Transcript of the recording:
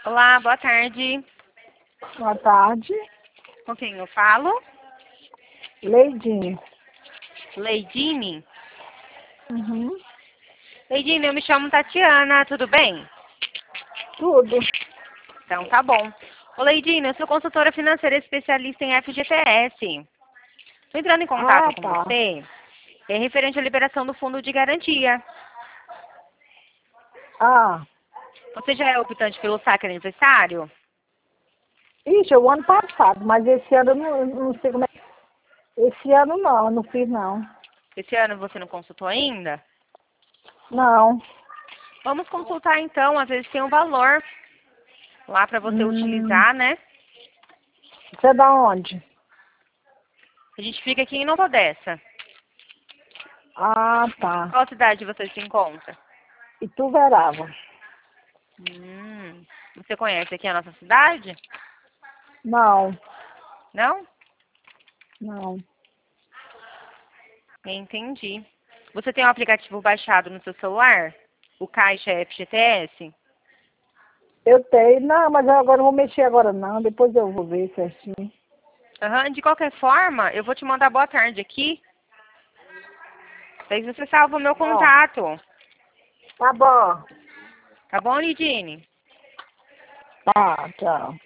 Olá, boa tarde. Boa tarde. Com quem eu falo? Leidinho. Leidine? Uhum. Leidine, eu me chamo Tatiana, tudo bem? Tudo. Então tá bom. Ô Leidine, eu sou consultora financeira especialista em FGTS. Estou entrando em Ah, contato com tá. você, referente à liberação do fundo de garantia. Ah. Você já é optante pelo saque aniversário? Ixi, é o ano passado, mas esse ano eu não sei como é. Esse ano não, eu não fiz não. Esse ano você não consultou ainda? Não. Vamos consultar então, às vezes tem um valor lá para você utilizar, né? Você é da onde? A gente fica aqui em Nova Odessa. Ah, tá. Qual cidade você se encontra? Ituverava. Você conhece aqui a nossa cidade? Não, Não? não. Entendi. Você tem um aplicativo baixado no seu celular? O Caixa FGTS? Eu tenho. Não, mas eu agora não vou mexer agora não. Depois eu vou ver certinho. Aham. De qualquer forma, eu vou te mandar boa tarde aqui. Daí você salva o meu Ó, contato. tá bom. Tá bom, Lidine? Tá, tchau.